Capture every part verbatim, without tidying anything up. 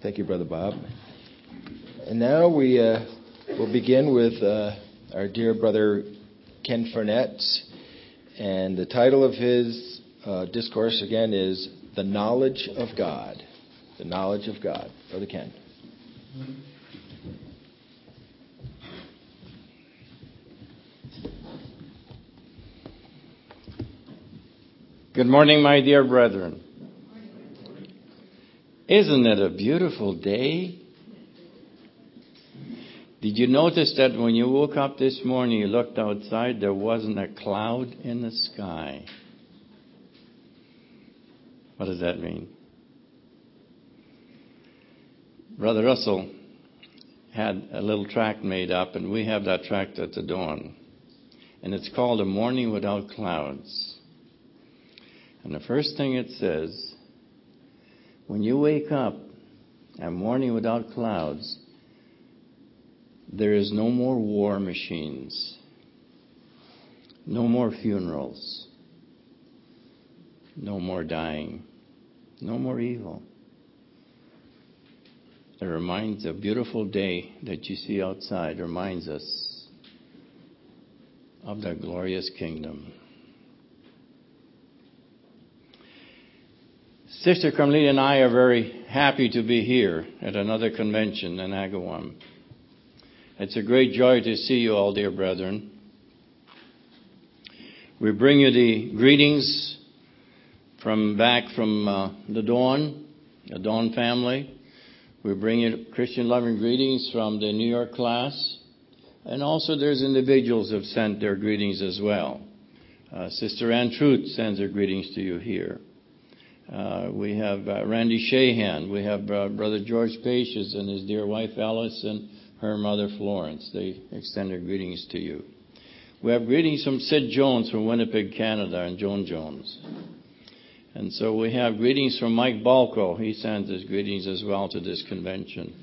Thank you, Brother Bob. And now we uh, will begin with uh, our dear brother Ken Furnett. And the title of his uh, discourse again is The Knowledge of God. The Knowledge of God. Brother Ken. Good morning, my dear brethren. Isn't it a beautiful day? Did you notice that when you woke up this morning, you looked outside, there wasn't a cloud in the sky? What does that mean? Brother Russell had a little tract made up, and we have that tract at the dawn. And it's called A Morning Without Clouds. And the first thing it says, when you wake up, a morning without clouds, there is no more war machines, no more funerals, no more dying, no more evil. It reminds, a beautiful day that you see outside reminds us of that glorious kingdom. Sister Carmelita and I are very happy to be here at another convention in Agawam. It's a great joy to see you all, dear brethren. We bring you the greetings from back from uh, the Dawn, the Dawn family. We bring you Christian loving greetings from the New York class. And also there's individuals who have sent their greetings as well. Uh, Sister Ann Truth sends her greetings to you here. Uh, we have uh, Randy Shahan. We have uh, Brother George Pacious and his dear wife Alice and her mother Florence. They extend their greetings to you. We have greetings from Sid Jones from Winnipeg, Canada, and Joan Jones. And so we have greetings from Mike Balco. He sends his greetings as well to this convention.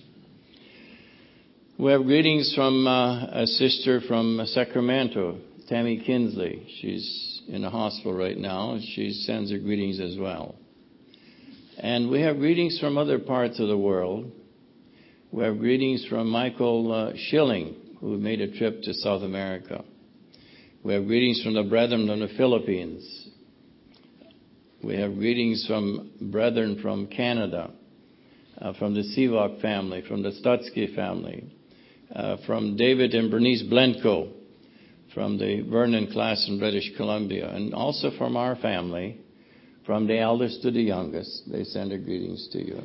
We have greetings from uh, a sister from Sacramento, Tammy Kinsley. She's in the hospital right now. She sends her greetings as well. And we have greetings from other parts of the world. We have greetings from Michael uh, Schilling, who made a trip to South America. We have greetings from the brethren from the Philippines. We have greetings from brethren from Canada, uh, from the Sivak family, from the Stutsky family, uh, from David and Bernice Blenko, from the Vernon class in British Columbia, and also from our family, from the eldest to the youngest. They send their greetings to you.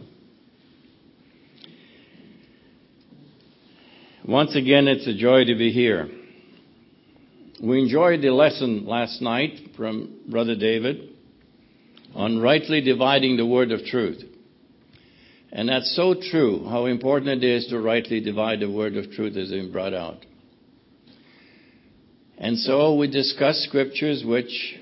Once again, it's a joy to be here. We enjoyed the lesson last night from Brother David on rightly dividing the word of truth. And that's so true, how important it is to rightly divide the word of truth as being brought out. And so we discuss scriptures which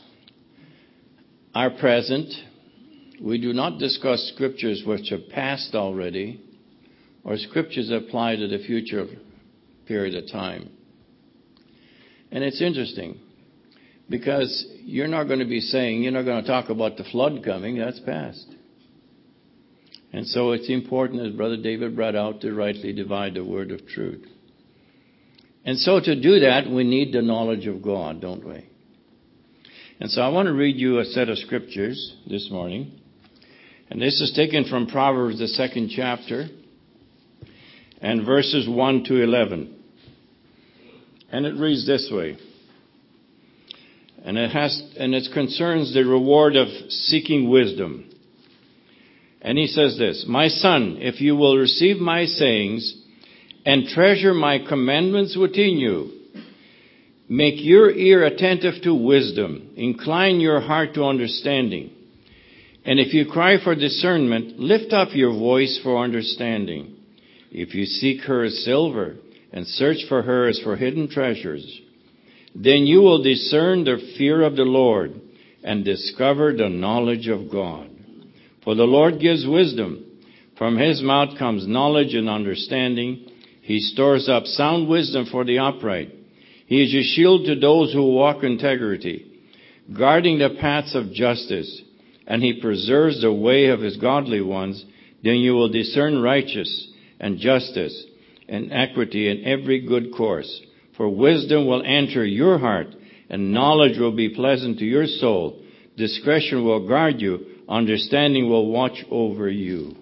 are present. We do not discuss scriptures which are past already, or scriptures that apply to the future period of time. And it's interesting, because you're not going to be saying, you're not going to talk about the flood coming, that's past. And so it's important, as Brother David brought out, to rightly divide the word of truth. And so to do that, we need the knowledge of God, don't we? And so I want to read you a set of scriptures this morning. And this is taken from Proverbs, the second chapter, and verses one to eleven. And it reads this way. And it has, and it concerns the reward of seeking wisdom. And he says this, "My son, if you will receive my sayings and treasure my commandments within you, make your ear attentive to wisdom, incline your heart to understanding. And if you cry for discernment, lift up your voice for understanding. If you seek her as silver and search for her as for hidden treasures, then you will discern the fear of the Lord and discover the knowledge of God. For the Lord gives wisdom. From his mouth comes knowledge and understanding. He stores up sound wisdom for the upright. He is a shield to those who walk in integrity, guarding the paths of justice, and he preserves the way of his godly ones. Then you will discern righteousness and justice and equity in every good course. For wisdom will enter your heart, and knowledge will be pleasant to your soul. Discretion will guard you. Understanding will watch over you.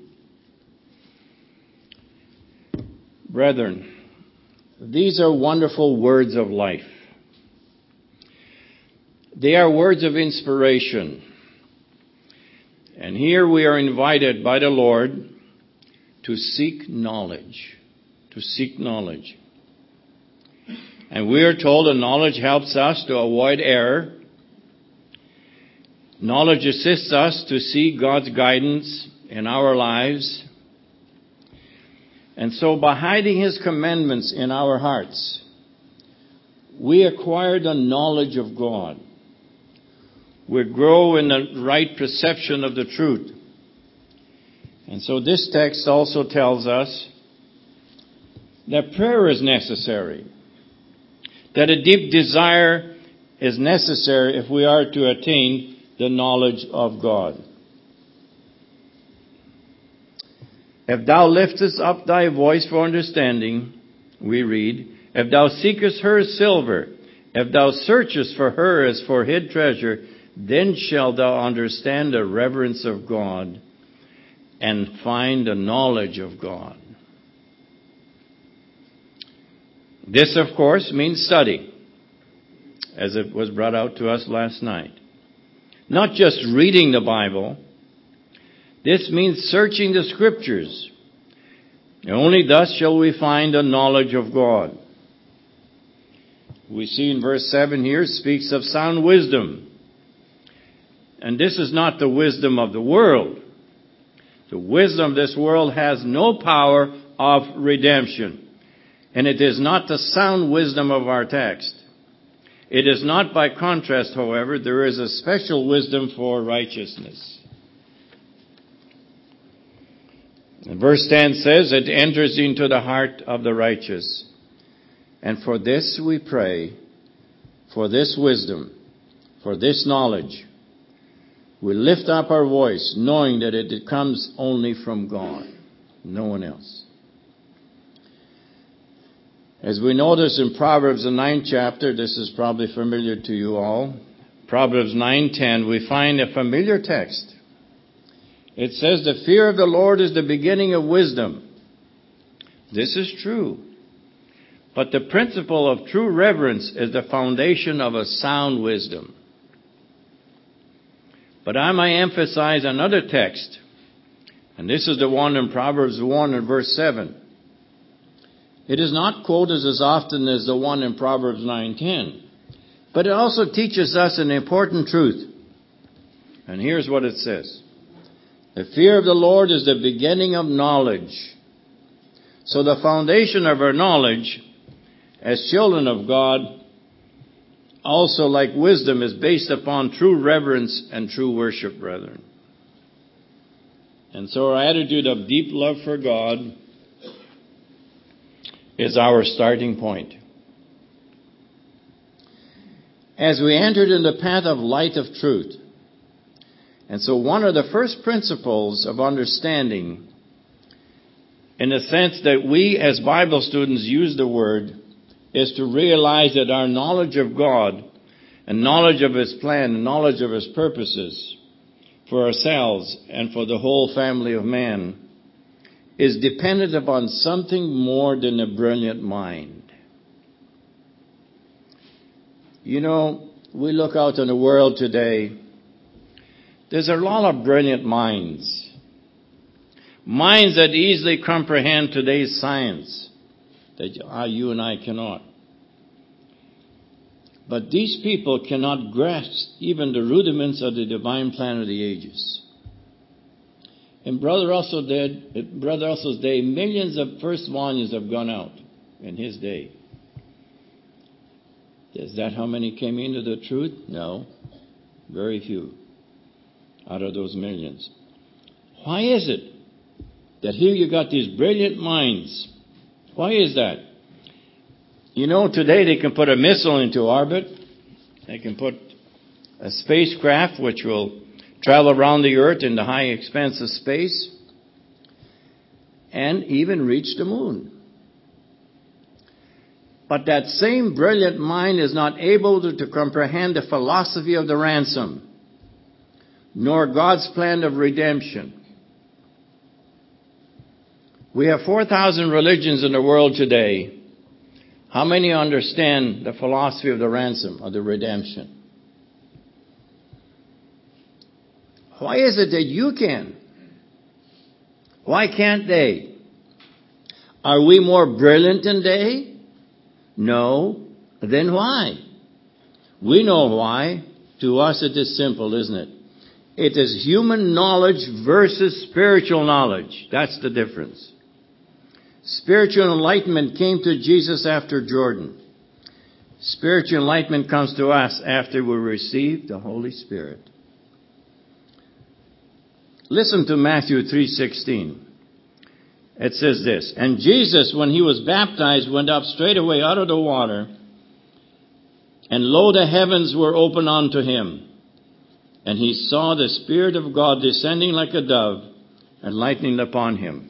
Brethren, these are wonderful words of life. They are words of inspiration. And here we are invited by the Lord to seek knowledge. To seek knowledge. And we are told that knowledge helps us to avoid error. Knowledge assists us to see God's guidance in our lives. And so by hiding His commandments in our hearts, we acquire the knowledge of God. We grow in the right perception of the truth. And so this text also tells us that prayer is necessary. That a deep desire is necessary if we are to attain the knowledge of God. If thou liftest up thy voice for understanding, we read, if thou seekest her as silver, if thou searchest for her as for hid treasure, then shalt thou understand the reverence of God and find the knowledge of God. This, of course, means study, as it was brought out to us last night. Not just reading the Bible. This means searching the Scriptures. And only thus shall we find the knowledge of God. We see in verse seven here, speaks of sound wisdom. And this is not the wisdom of the world. The wisdom of this world has no power of redemption. And it is not the sound wisdom of our text. It is not by contrast, however, there is a special wisdom for righteousness. And verse ten says, it enters into the heart of the righteous. And for this we pray, for this wisdom, for this knowledge. We lift up our voice, knowing that it comes only from God, no one else. As we notice in Proverbs, the ninth chapter, this is probably familiar to you all. Proverbs nine ten, we find a familiar text. It says, the fear of the Lord is the beginning of wisdom. This is true. But the principle of true reverence is the foundation of a sound wisdom. But I might emphasize another text. And this is the one in Proverbs one and verse seven. It is not quoted as often as the one in Proverbs nine ten. But it also teaches us an important truth. And here's what it says. The fear of the Lord is the beginning of knowledge. So the foundation of our knowledge as children of God, also like wisdom, is based upon true reverence and true worship, brethren. And so our attitude of deep love for God is our starting point. As we entered in the path of light of truth, and so one of the first principles of understanding, in the sense that we as Bible students use the word, is to realize that our knowledge of God and knowledge of His plan and knowledge of His purposes for ourselves and for the whole family of man is dependent upon something more than a brilliant mind. You know, we look out in the world today, there's a lot of brilliant minds. Minds that easily comprehend today's science that you and I cannot. But these people cannot grasp even the rudiments of the divine plan of the ages. In Brother Russell did, Brother Russell's day, millions of first volumes have gone out in his day. Is that how many came into the truth? No. Very few out of those millions. Why is it that here you got these brilliant minds? Why is that? You know, today they can put a missile into orbit. They can put a spacecraft which will travel around the earth in the high expanse of space. and even reach the moon. But that same brilliant mind is not able to, to comprehend the philosophy of the ransom, nor God's plan of redemption. We have four thousand religions in the world today. How many understand the philosophy of the ransom, of the redemption? Why is it that you can? Why can't they? Are we more brilliant than they? No. Then why? We know why. To us it is simple, isn't it? It is human knowledge versus spiritual knowledge. That's the difference. Spiritual enlightenment came to Jesus after Jordan. Spiritual enlightenment comes to us after we receive the Holy Spirit. Listen to Matthew three sixteen. It says this, "And Jesus, when he was baptized, went up straightway out of the water, and lo, the heavens were opened unto him. And he saw the Spirit of God descending like a dove and lighting upon him."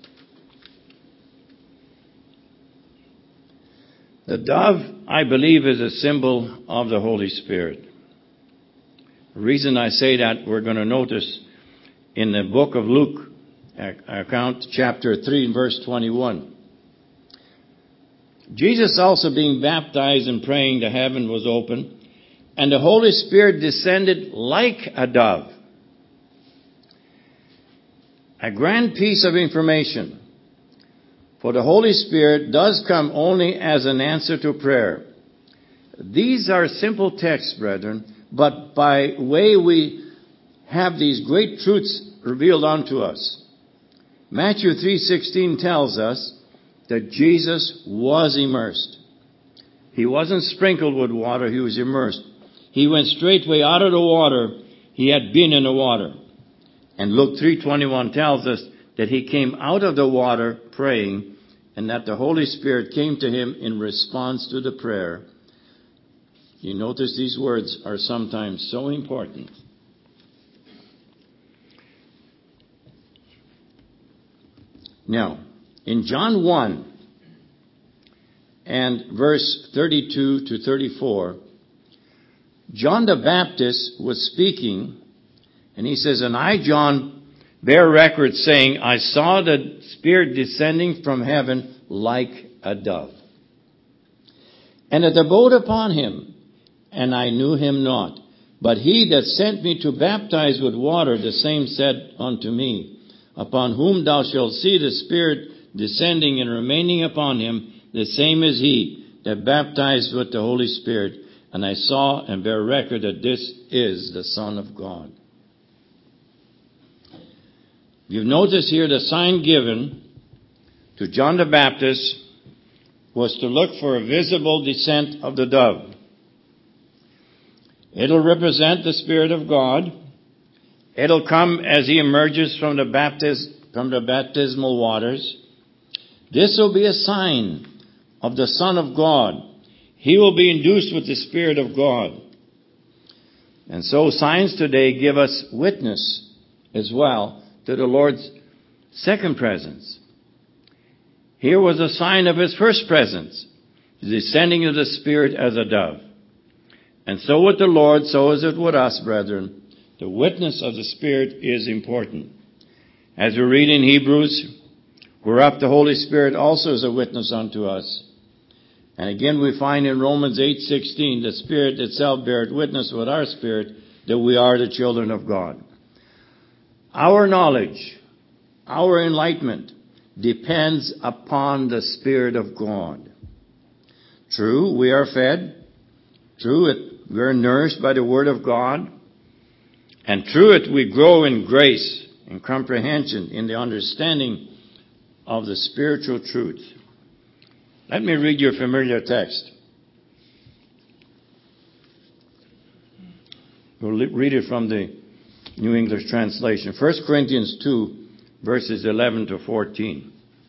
The dove, I believe, is a symbol of the Holy Spirit. The reason I say that, we're going to notice in the book of Luke, account chapter three, verse twenty-one. Jesus also being baptized and praying, the heaven was open, and the Holy Spirit descended like a dove. A grand piece of information. For the Holy Spirit does come only as an answer to prayer. These are simple texts, brethren, but by way we have these great truths revealed unto us. Matthew three sixteen tells us that Jesus was immersed. He wasn't sprinkled with water, he was immersed. He went straightway out of the water. He had been in the water. And Luke three twenty-one tells us that he came out of the water praying, and that the Holy Spirit came to him in response to the prayer. You notice these words are sometimes so important. Now, in John one and verse thirty-two to thirty-four, John the Baptist was speaking, and he says, "And I, John, bear record saying, I saw the Spirit descending from heaven like a dove. And it abode upon him, and I knew him not. But he that sent me to baptize with water, the same said unto me, Upon whom thou shalt see the Spirit descending and remaining upon him, the same is he that baptized with the Holy Spirit. And I saw and bear record that this is the Son of God." You've noticed here the sign given to John the Baptist was to look for a visible descent of the dove. It'll represent the Spirit of God. It'll come as he emerges from the baptis- from the baptismal waters. This will be a sign of the Son of God. He will be induced with the Spirit of God. And so signs today give us witness as well to the Lord's second presence. Here was a sign of his first presence, the descending of the Spirit as a dove. And so with the Lord, so is it with us, brethren. The witness of the Spirit is important. As we read in Hebrews, whereof the Holy Spirit also is a witness unto us. And again we find in Romans eight sixteen, the Spirit itself beareth witness with our spirit that we are the children of God. Our knowledge, our enlightenment depends upon the Spirit of God. True, we are fed. True, it, we are nourished by the Word of God. And through it we grow in grace, in comprehension, in the understanding of the spiritual truth. Let me read you a familiar text. We'll read it from the New English Translation. First Corinthians two, verses eleven to fourteen.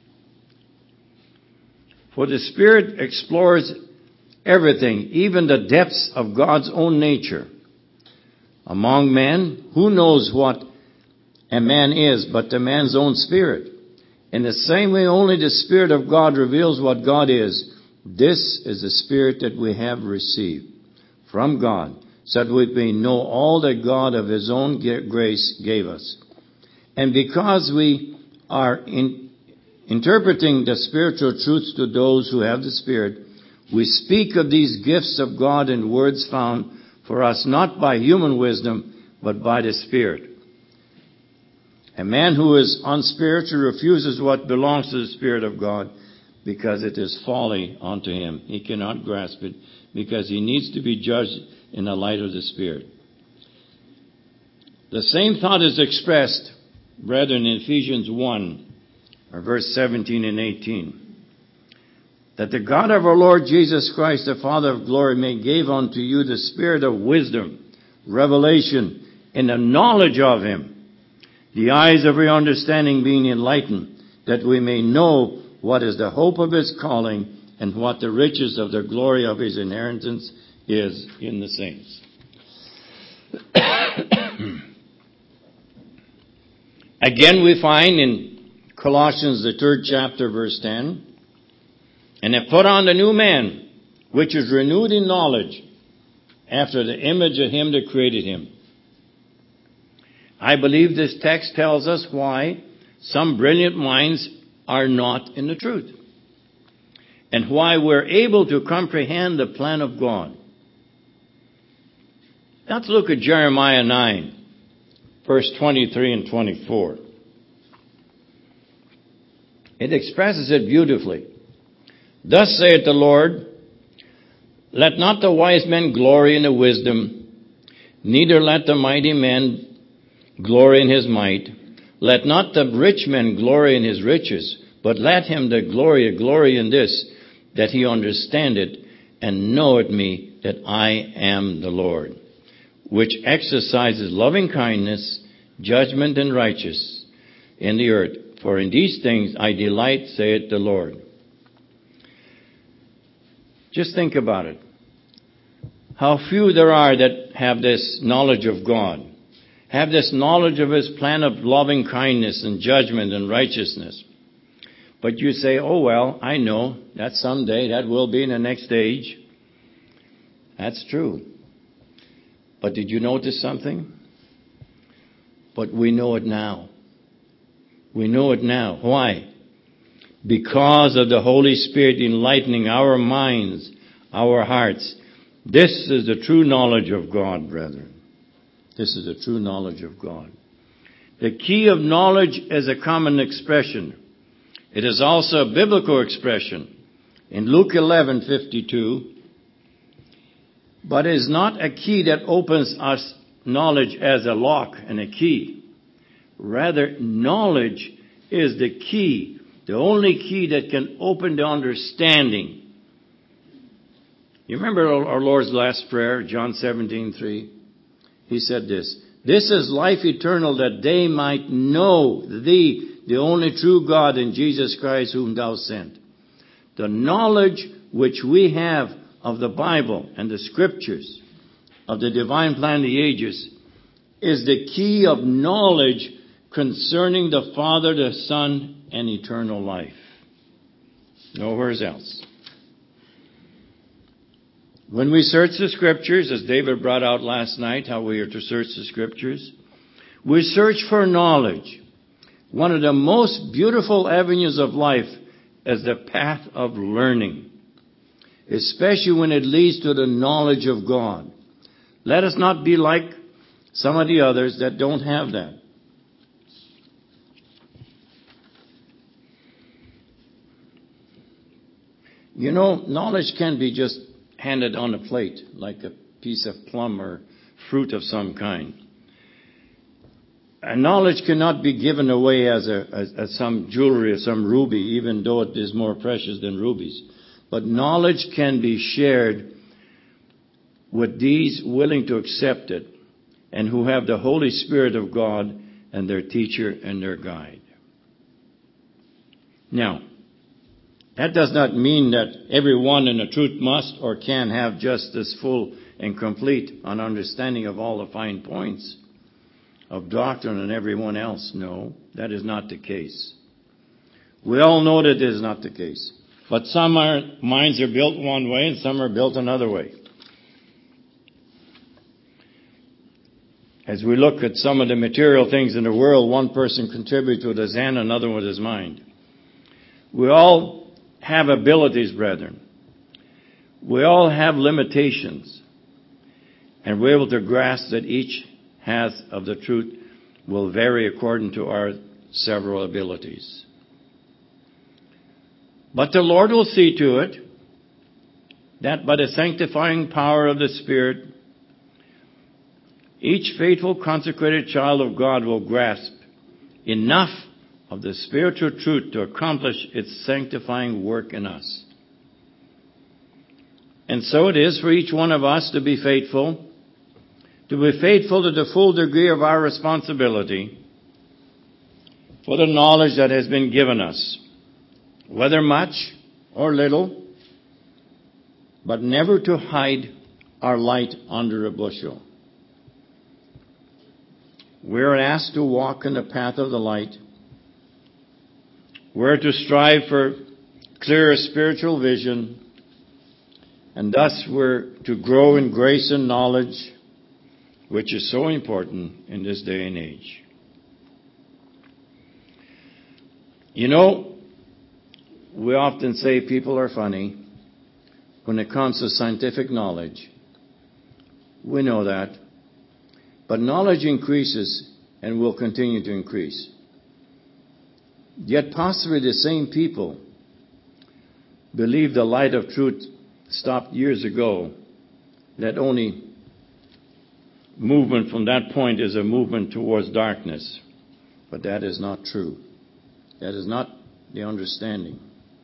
For the Spirit explores everything, even the depths of God's own nature. Among men, who knows what a man is but the man's own spirit? In the same way, only the Spirit of God reveals what God is. This is the Spirit that we have received from God, so that we may know all that God of His own grace gave us. And because we are in, interpreting the spiritual truths to those who have the Spirit, we speak of these gifts of God in words found for us not by human wisdom, but by the Spirit. A man who is unspiritual refuses what belongs to the Spirit of God because it is folly unto him. He cannot grasp it because he needs to be judged in the light of the Spirit. The same thought is expressed, brethren, in Ephesians one, or verse seventeen and eighteen. That the God of our Lord Jesus Christ, the Father of glory, may give unto you the spirit of wisdom, revelation, and the knowledge of Him, the eyes of your understanding being enlightened, that we may know what is the hope of His calling and what the riches of the glory of His inheritance is in the saints. Again, we find in Colossians, the third chapter, verse ten, and have put on the new man, which is renewed in knowledge, after the image of Him that created him. I believe this text tells us why some brilliant minds are not in the truth, and why we're able to comprehend the plan of God. Let's look at Jeremiah nine, verse twenty-three and twenty-four. It expresses it beautifully. Thus saith the Lord, let not the wise man glory in the wisdom, neither let the mighty man glory in his might. Let not the rich man glory in his riches, but let him that glory glory in this, that he understand it, and know it me, that I am the Lord, which exercises loving kindness, judgment, and righteousness in the earth. For in these things I delight, saith the Lord. Just think about it. How few there are that have this knowledge of God, have this knowledge of His plan of loving kindness and judgment and righteousness. But you say, oh well, I know, that someday, that will be in the next age. That's true. But did you notice something? But we know it now. We know it now. Why? Because of the Holy Spirit enlightening our minds, our hearts. This is the true knowledge of God, brethren. This is the true knowledge of God. The key of knowledge is a common expression. It is also a biblical expression. In Luke eleven fifty-two, but it is not a key that opens us knowledge as a lock and a key. Rather, knowledge is the key. The only key that can open the understanding. You remember our Lord's last prayer, John seventeen three? He said this, this is life eternal, that they might know Thee, the only true God, and Jesus Christ whom Thou sent. The knowledge which we have of the Bible and the Scriptures, of the divine plan of the ages, is the key of knowledge concerning the Father, the Son, and eternal life. Nowhere else. When we search the Scriptures, as David brought out last night, how we are to search the Scriptures, we search for knowledge. One of the most beautiful avenues of life is the path of learning, especially when it leads to the knowledge of God. Let us not be like some of the others that don't have that. You know, knowledge can be just handed on a plate, like a piece of plum or fruit of some kind. And knowledge cannot be given away as, a, as, as some jewelry or some ruby, even though it is more precious than rubies. But knowledge can be shared with these willing to accept it and who have the Holy Spirit of God and their teacher and their guide. Now, that does not mean that everyone in the truth must or can have just as full and complete an understanding of all the fine points of doctrine and everyone else. No, that is not the case. We all know that is not the case. But some are, minds are built one way and some are built another way. As we look at some of the material things in the world, one person contributes with his hand, another with his mind. We all have abilities, brethren. We all have limitations. And we're able to grasp that each hath of the truth will vary according to our several abilities. But the Lord will see to it that by the sanctifying power of the Spirit, each faithful, consecrated child of God will grasp enough of the spiritual truth to accomplish its sanctifying work in us. And so it is for each one of us to be faithful, to be faithful to the full degree of our responsibility for the knowledge that has been given us, whether much or little, but never to hide our light under a bushel. We're asked to walk in the path of the light. We're to strive for clearer spiritual vision, and thus we're to grow in grace and knowledge, which is so important in this day and age. You know, we often say people are funny when it comes to scientific knowledge. We know that. But knowledge increases and will continue to increase. Yet possibly the same people believe the light of truth stopped years ago, that only movement from that point is a movement towards darkness. But that is not true. That is not the understanding.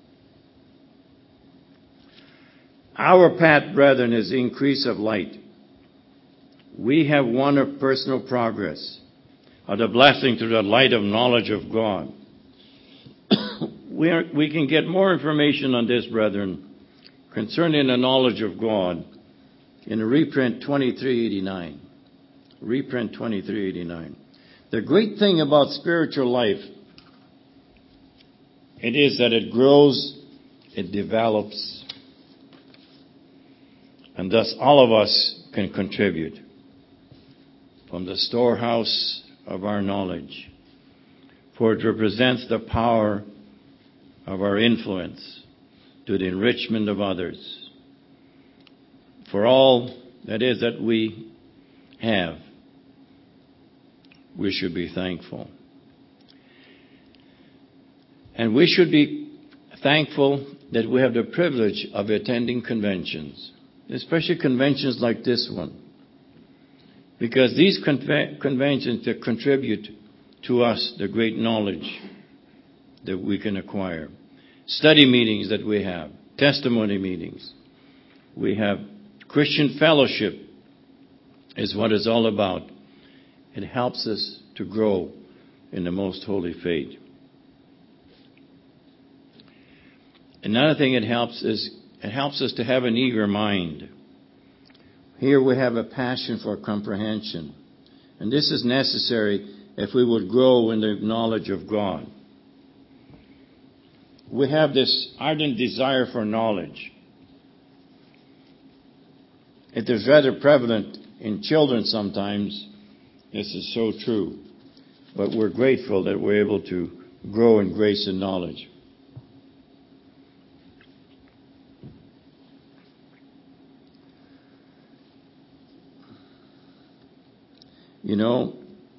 Our path, brethren, is increase of light. We have won of personal progress, of the blessing through the light of knowledge of God. we, are, we can get more information on this, brethren, concerning the knowledge of God in reprint twenty-three eighty-nine. Reprint twenty-three eighty-nine. The great thing about spiritual life, it is that it grows, it develops, and thus all of us can contribute from the storehouse of our knowledge, for it represents the power of our influence to the enrichment of others. For all that is that we have, we should be thankful. And we should be thankful that we have the privilege of attending conventions, especially conventions like this one. Because these conve- conventions that contribute to us the great knowledge that we can acquire. Study meetings that we have. Testimony meetings. We have Christian fellowship is what it's all about. It helps us to grow in the most holy faith. Another thing it helps is it helps us to have an eager mind. Here we have a passion for comprehension. And this is necessary if we would grow in the knowledge of God. We have this ardent desire for knowledge. It is rather prevalent in children sometimes. This is so true. But we're grateful that we're able to grow in grace and knowledge. You know,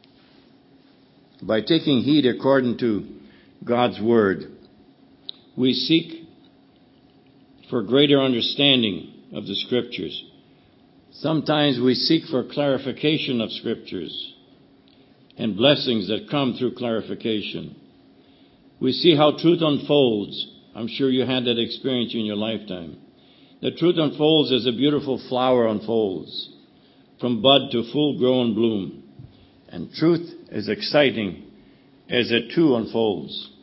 by taking heed according to God's Word, we seek for greater understanding of the Scriptures. Sometimes we seek for clarification of Scriptures and blessings that come through clarification. We see how truth unfolds. I'm sure you had that experience in your lifetime. The truth unfolds as a beautiful flower unfolds, from bud to full-grown bloom. And truth is exciting as it too unfolds.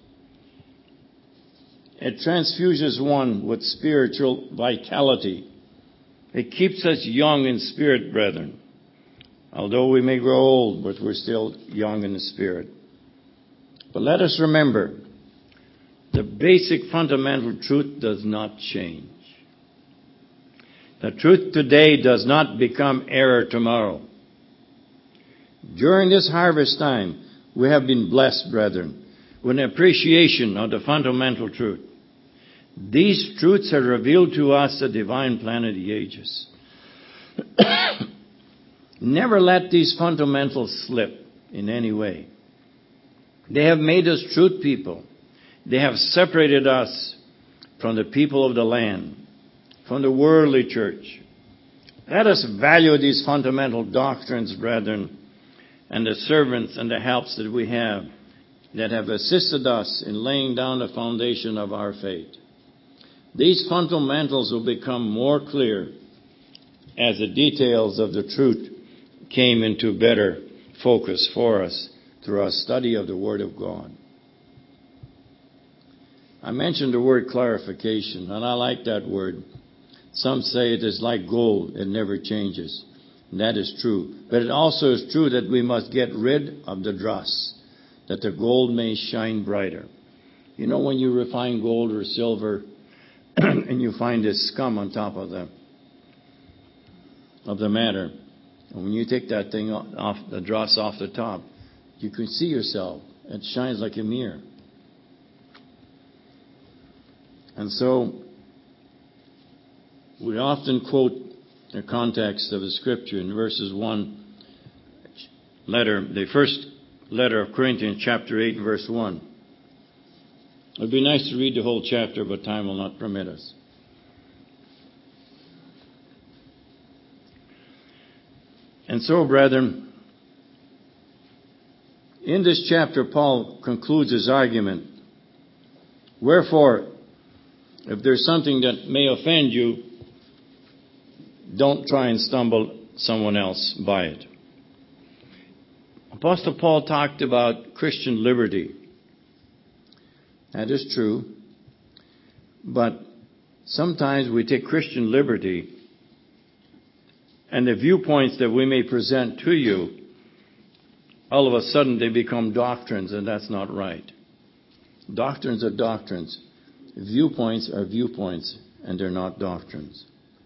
It transfuses one with spiritual vitality. It keeps us young in spirit, brethren. Although we may grow old, but we're still young in the spirit. But let us remember the basic fundamental truth does not change. The truth today does not become error tomorrow. During this harvest time, we have been blessed, brethren, with an appreciation of the fundamental truth. These truths have revealed to us the divine plan of the ages. Never let these fundamentals slip in any way. They have made us truth people. They have separated us from the people of the land, from the worldly church. Let us value these fundamental doctrines, brethren, and the servants and the helps that we have that have assisted us in laying down the foundation of our faith. These fundamentals will become more clear as the details of the truth came into better focus for us through our study of the Word of God. I mentioned the word clarification, and I like that word. Some say it is like gold, it never changes. And that is true. But it also is true that we must get rid of the dross, that the gold may shine brighter. You know, when you refine gold or silver and you find this scum on top of the of the matter, and when you take that thing off, the dross off the top, you can see yourself. It shines like a mirror. And so, we often quote the context of the Scripture in verses one, letter, the first letter of Corinthians, chapter eight, verse one. It would be nice to read the whole chapter, but time will not permit us. And so, brethren, in this chapter, Paul concludes his argument. Wherefore, if there's something that may offend you, don't try and stumble someone else by it. Apostle Paul talked about Christian liberty. That is true. But sometimes we take Christian liberty and the viewpoints that we may present to you, all of a sudden they become doctrines, and that's not right. Doctrines are doctrines. Viewpoints are viewpoints, and they're not doctrines.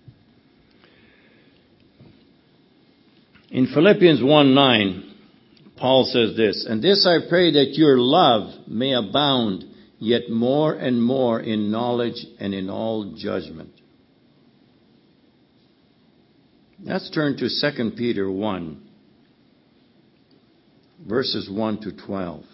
In Philippians one nine, Paul says this, "And this I pray, that your love may abound yet more and more in knowledge and in all judgment." Let's turn to Second Peter one, verses one to twelve.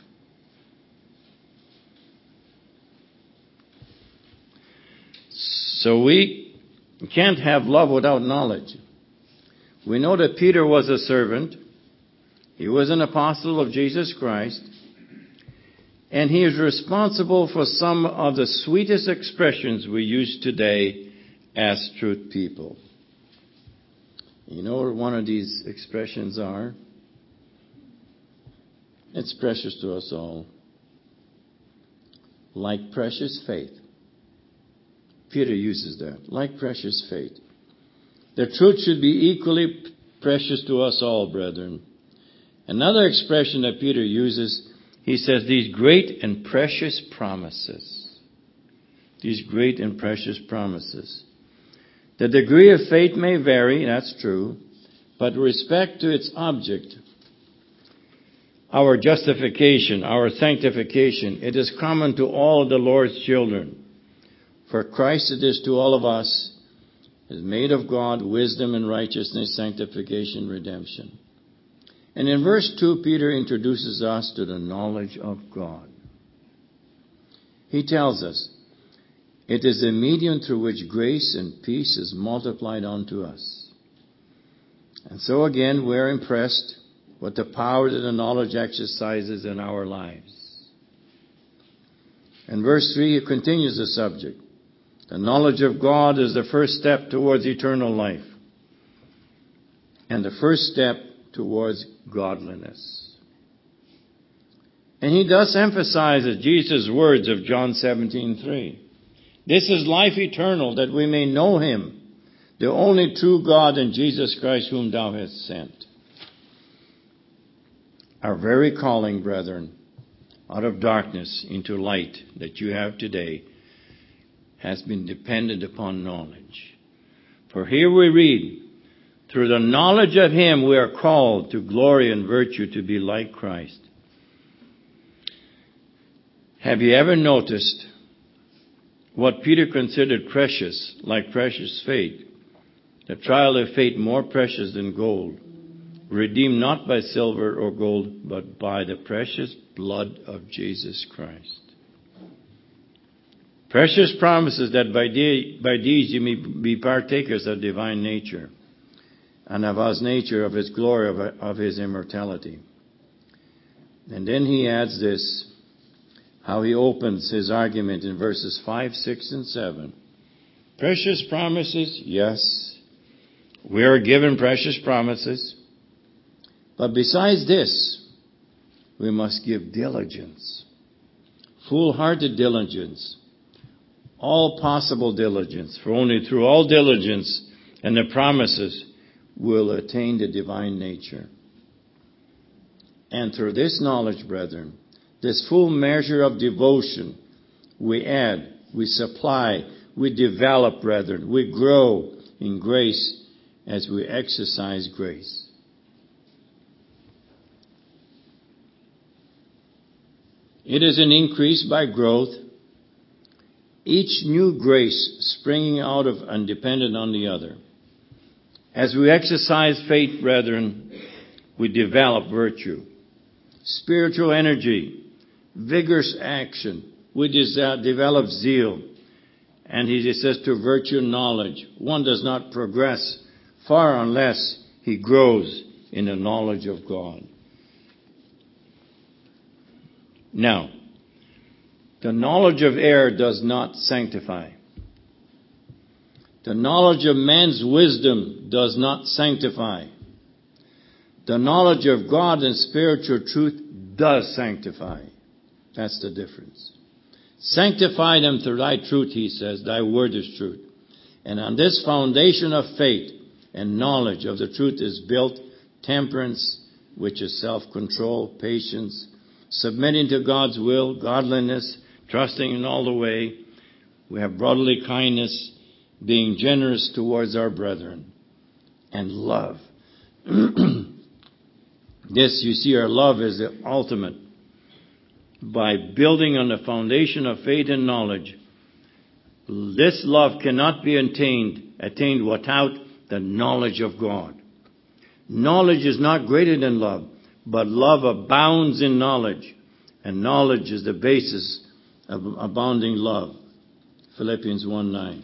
So we can't have love without knowledge. We know that Peter was a servant. He was an apostle of Jesus Christ. And he is responsible for some of the sweetest expressions we use today as truth people. You know what one of these expressions are? It's precious to us all. Like precious faith. Peter uses that. Like precious faith. The truth should be equally precious to us all, brethren. Another expression that Peter uses, he says, these great and precious promises. These great and precious promises. The degree of faith may vary, that's true, but with respect to its object, our justification, our sanctification, it is common to all of the Lord's children. For Christ it is to all of us, is made of God, wisdom and righteousness, sanctification, redemption. And in verse two, Peter introduces us to the knowledge of God. He tells us, it is a medium through which grace and peace is multiplied unto us. And so again, we're impressed with the power that the knowledge exercises in our lives. In verse three, he continues the subject. The knowledge of God is the first step towards eternal life. And the first step towards godliness. And he thus emphasizes Jesus' words of John seventeen three. This is life eternal, that we may know him, the only true God, and Jesus Christ whom thou hast sent. Our very calling, brethren, out of darkness into light that you have today has been dependent upon knowledge. For here we read, through the knowledge of him we are called to glory and virtue to be like Christ. Have you ever noticed what Peter considered precious, like precious faith? The trial of faith more precious than gold, redeemed not by silver or gold, but by the precious blood of Jesus Christ. Precious promises that by, de- by these you may be partakers of divine nature, and of His nature, of His glory, of, of His immortality. And then he adds this, how he opens his argument in verses five, six, and seven. Precious promises, yes. We are given precious promises. But besides this, we must give diligence. Full-hearted diligence. All possible diligence. For only through all diligence and the promises will attain the divine nature. And through this knowledge, brethren, this full measure of devotion, we add, we supply, we develop, brethren, we grow in grace as we exercise grace. It is an increase by growth, each new grace springing out of and dependent on the other. As we exercise faith, brethren, we develop virtue, spiritual energy, vigorous action. We develop zeal. And he says to virtue knowledge. One does not progress far unless he grows in the knowledge of God. Now, the knowledge of error does not sanctify. The knowledge of man's wisdom does not sanctify. The knowledge of God and spiritual truth does sanctify. That's the difference. Sanctify them through thy truth, he says. Thy word is truth. And on this foundation of faith and knowledge of the truth is built temperance, which is self-control, patience, submitting to God's will, godliness, trusting in all the way. We have brotherly kindness, being generous towards our brethren, and love. This, you see, our love is the ultimate. By building on the foundation of faith and knowledge, this love cannot be attained, attained without the knowledge of God. Knowledge is not greater than love, but love abounds in knowledge, and knowledge is the basis of abounding love. Philippians one nine.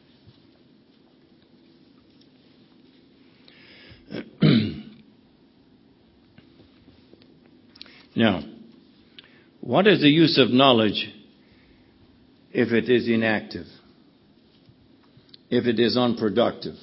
Now, what is the use of knowledge if it is inactive? If it is unproductive?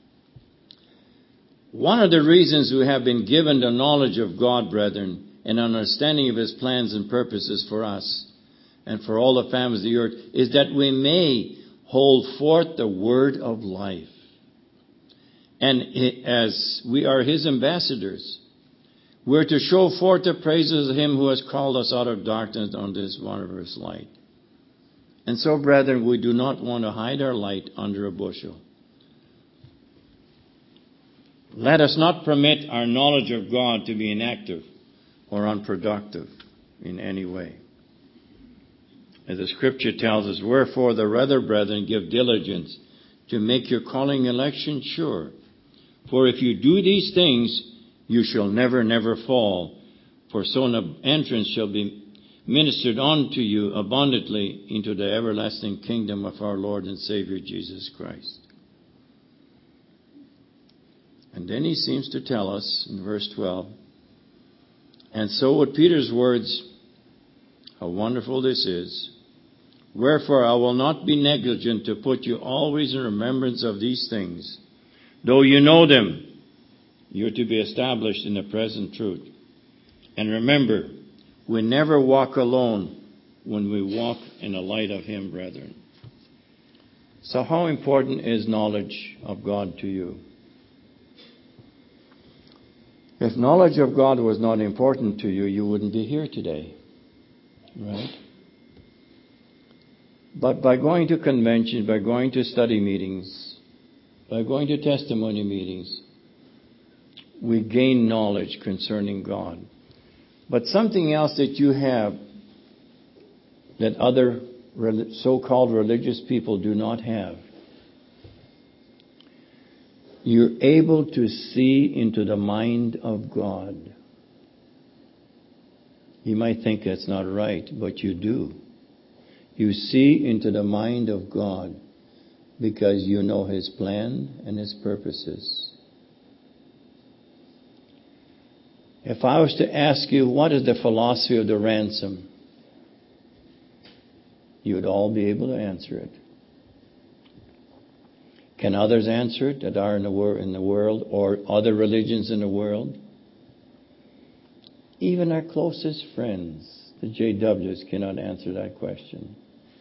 One of the reasons we have been given the knowledge of God, brethren, and understanding of His plans and purposes for us and for all the families of the earth is that we may hold forth the word of life. And as we are His ambassadors, we're to show forth the praises of Him who has called us out of darkness unto His marvelous light. And so, brethren, we do not want to hide our light under a bushel. Let us not permit our knowledge of God to be inactive or unproductive in any way. As the Scripture tells us, wherefore the rather, brethren, give diligence to make your calling election sure. For if you do these things, you shall never, never fall. For so an entrance shall be ministered unto you abundantly into the everlasting kingdom of our Lord and Savior Jesus Christ. And then he seems to tell us in verse twelve, and so with Peter's words, how wonderful this is. Wherefore I will not be negligent to put you always in remembrance of these things. Though you know them, you're to be established in the present truth. And remember, we never walk alone when we walk in the light of Him, brethren. So how important is knowledge of God to you? If knowledge of God was not important to you, you wouldn't be here today. Right? But by going to conventions, by going to study meetings, by going to testimony meetings, we gain knowledge concerning God. But something else that you have that other so-called religious people do not have. You're able to see into the mind of God. You might think that's not right, but you do. You see into the mind of God because you know His plan and His purposes. If I was to ask you, what is the philosophy of the ransom? You would all be able to answer it. Can others answer it that are in the, wor- in the world or other religions in the world? Even our closest friends, the J Ws, cannot answer that question.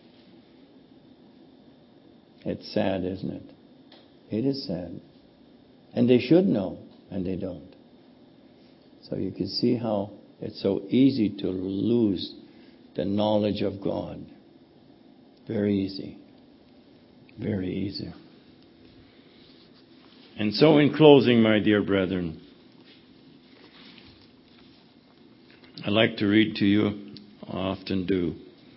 It's sad, isn't it? It is sad. And they should know, and they don't. So you can see how it's so easy to lose the knowledge of God. Very easy. Very easy. And so in closing, my dear brethren, I'd like to read to you, I often do,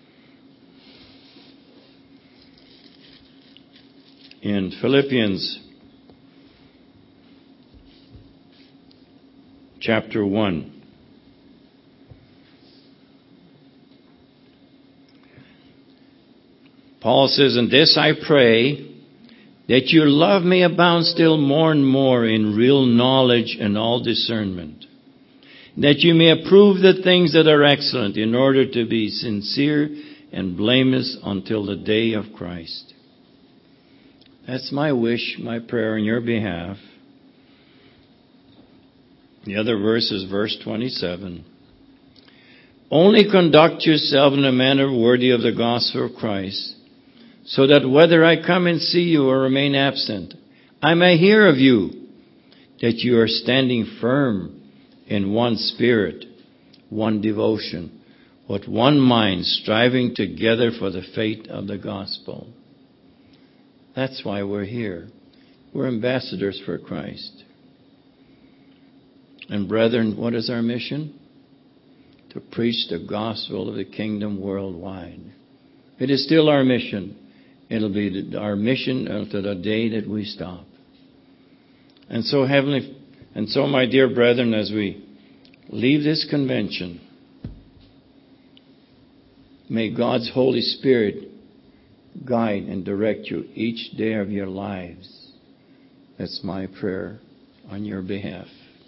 in Philippians chapter one. Paul says, "And this I pray, that your love may abound still more and more in real knowledge and all discernment, that you may approve the things that are excellent, in order to be sincere and blameless until the day of Christ." That's my wish, my prayer on your behalf. The other verse is verse twenty-seven. "Only conduct yourself in a manner worthy of the gospel of Christ, so that whether I come and see you or remain absent, I may hear of you, that you are standing firm in one spirit, one devotion, with one mind, striving together for the faith of the gospel." That's why we're here. We're ambassadors for Christ. And brethren, what is our mission? To preach the gospel of the kingdom worldwide. It is still our mission. It'll be our mission until the day that we stop. And so, heavenly, and so, my dear brethren, as we leave this convention, may God's Holy Spirit guide and direct you each day of your lives. That's my prayer on your behalf.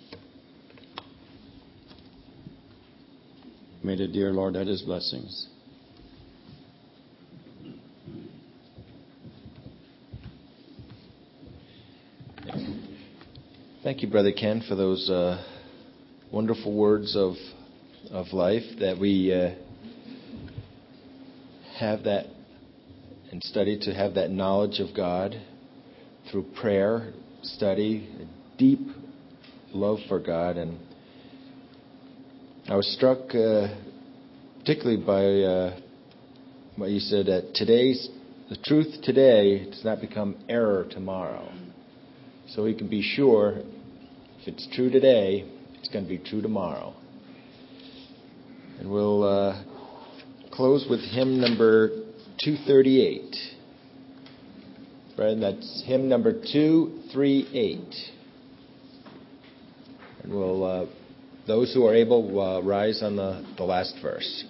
May the dear Lord add His blessings. Thank you, Brother Ken, for those uh, wonderful words of of life, that we uh, have that and study to have that knowledge of God through prayer, study, a deep love for God. And I was struck uh, particularly by uh, what you said, that today's the truth today does not become error tomorrow. So we can be sure if it's true today, it's going to be true tomorrow. And we'll uh, close with hymn number two thirty-eight. Right, and that's hymn number two thirty-eight. And we'll, uh, those who are able, uh, rise on the, the last verse.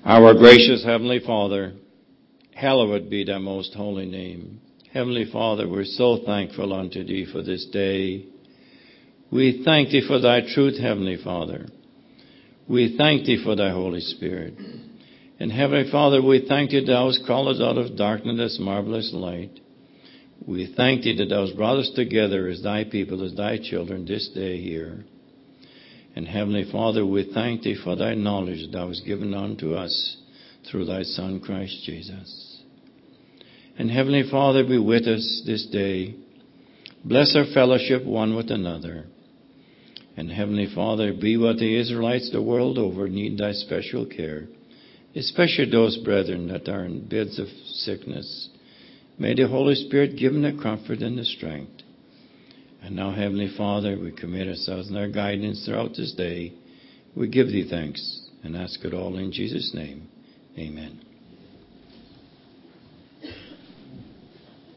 Our gracious Heavenly Father, hallowed be thy most holy name. Heavenly Father, we're so thankful unto thee for this day. We thank thee for thy truth, Heavenly Father. We thank thee for thy Holy Spirit. And Heavenly Father, we thank thee that thou hast called us out of darkness, marvelous light. We thank thee that thou hast brought us together as thy people, as thy children this day here. And Heavenly Father, we thank thee for thy knowledge that thou hast given unto us through thy Son, Christ Jesus. And Heavenly Father, be with us this day. Bless our fellowship one with another. And Heavenly Father, be what the Israelites the world over need thy special care, especially those brethren that are in beds of sickness. May the Holy Spirit give them the comfort and the strength. And now, Heavenly Father, we commit ourselves in our guidance throughout this day. We give thee thanks and ask it all in Jesus' name. Amen.